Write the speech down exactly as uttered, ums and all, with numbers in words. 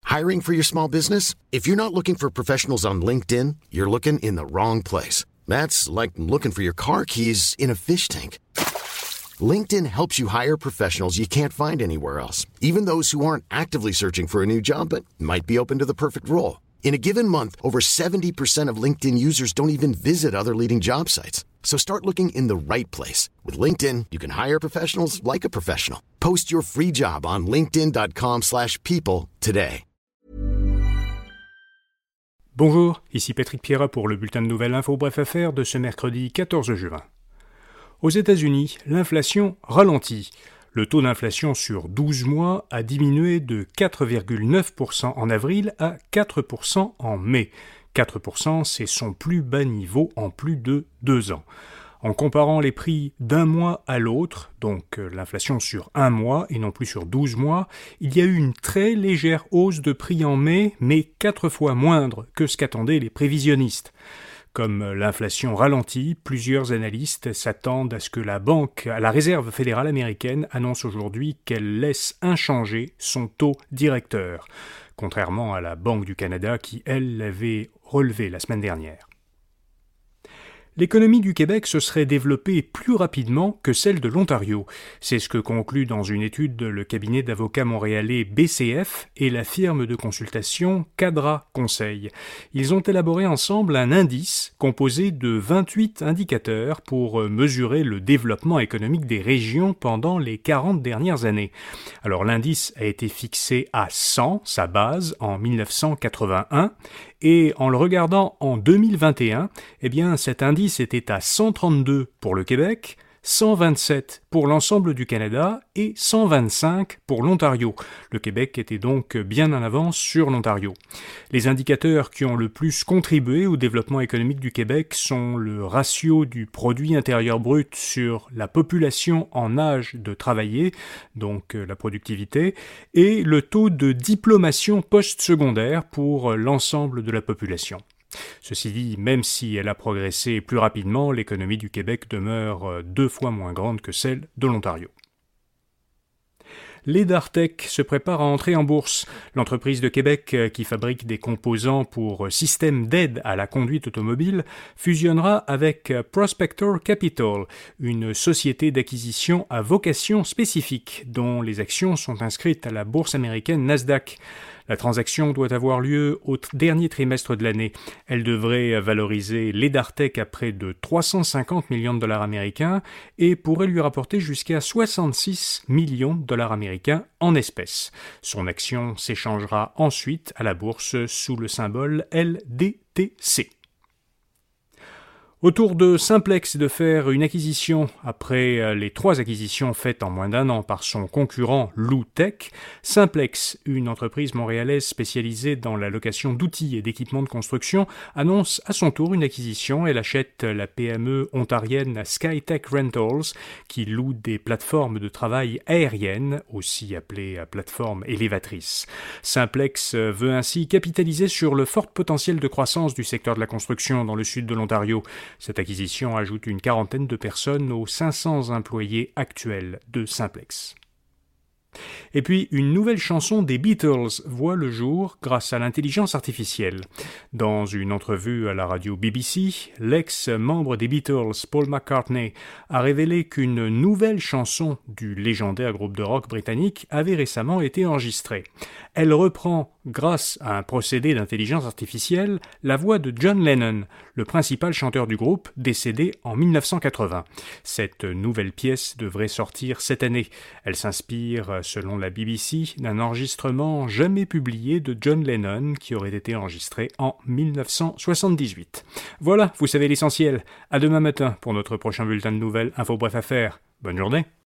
Hiring for your small business? If you're not looking for professionals on LinkedIn, you're looking in the wrong place. That's like looking for your car keys in a fish tank. LinkedIn helps you hire professionals you can't find anywhere else, even those who aren't actively searching for a new job but might be open to the perfect role. In a given month, over seventy percent of LinkedIn users don't even visit other leading job sites. So start looking in the right place. With LinkedIn, you can hire professionals like a professional. Post your free job on linkedin.com slash people today. Bonjour, ici Patrick Pierrat pour le bulletin de nouvelles Info Bref Affaires de ce mercredi quatorze juin. Aux États-Unis, l'inflation ralentit. Le taux d'inflation sur douze mois a diminué de quatre virgule neuf pour cent en avril à quatre pour cent en mai. quatre pour cent, c'est son plus bas niveau en plus de deux ans. En comparant les prix d'un mois à l'autre, donc l'inflation sur un mois et non plus sur douze mois, il y a eu une très légère hausse de prix en mai, mais quatre fois moindre que ce qu'attendaient les prévisionnistes. Comme l'inflation ralentit, plusieurs analystes s'attendent à ce que la banque, la Réserve fédérale américaine, annonce aujourd'hui qu'elle laisse inchangé son taux directeur, contrairement à la Banque du Canada qui, elle, l'avait relevé la semaine dernière. L'économie du Québec se serait développée plus rapidement que celle de l'Ontario. C'est ce que conclut dans une étude le cabinet d'avocats montréalais B C F et la firme de consultation Cadra Conseil. Ils ont élaboré ensemble un indice composé de vingt-huit indicateurs pour mesurer le développement économique des régions pendant les quarante dernières années. Alors l'indice a été fixé à cent, sa base, en dix-neuf cent quatre-vingt-un, et en le regardant en deux mille vingt et un, eh bien cet indice était à cent trente-deux pour le Québec, cent vingt-sept pour l'ensemble du Canada et cent vingt-cinq pour l'Ontario. Le Québec était donc bien en avance sur l'Ontario. Les indicateurs qui ont le plus contribué au développement économique du Québec sont le ratio du produit intérieur brut sur la population en âge de travailler, donc la productivité, et le taux de diplomation post-secondaire pour l'ensemble de la population. Ceci dit, même si elle a progressé plus rapidement, l'économie du Québec demeure deux fois moins grande que celle de l'Ontario. Ledartec se prépare à entrer en bourse. L'entreprise de Québec qui fabrique des composants pour systèmes d'aide à la conduite automobile fusionnera avec Prospector Capital, une société d'acquisition à vocation spécifique dont les actions sont inscrites à la bourse américaine Nasdaq. La transaction doit avoir lieu au t- dernier trimestre de l'année. Elle devrait valoriser Ledartec à près de trois cent cinquante millions de dollars américains et pourrait lui rapporter jusqu'à soixante-six millions de dollars américains en espèces. Son action s'échangera ensuite à la bourse sous le symbole L D T C. Au tour de Simplex de faire une acquisition après les trois acquisitions faites en moins d'un an par son concurrent Loutech. Simplex, une entreprise montréalaise spécialisée dans la location d'outils et d'équipements de construction, annonce à son tour une acquisition. Elle achète la P M E ontarienne Skytech Rentals qui loue des plateformes de travail aériennes, aussi appelées plateformes élévatrices. Simplex veut ainsi capitaliser sur le fort potentiel de croissance du secteur de la construction dans le sud de l'Ontario. Cette acquisition ajoute une quarantaine de personnes aux cinq cents employés actuels de Simplex. Et puis, une nouvelle chanson des Beatles voit le jour grâce à l'intelligence artificielle. Dans une entrevue à la radio B B C, l'ex-membre des Beatles, Paul McCartney, a révélé qu'une nouvelle chanson du légendaire groupe de rock britannique avait récemment été enregistrée. Elle reprend, grâce à un procédé d'intelligence artificielle, la voix de John Lennon, le principal chanteur du groupe, décédé en dix-neuf cent quatre-vingts. Cette nouvelle pièce devrait sortir cette année. Elle s'inspire, selon la B B C, d'un enregistrement jamais publié de John Lennon qui aurait été enregistré en dix-neuf cent soixante-dix-huit. Voilà, vous savez l'essentiel. À demain matin pour notre prochain bulletin de nouvelles Info Bref Affaires. Bonne journée.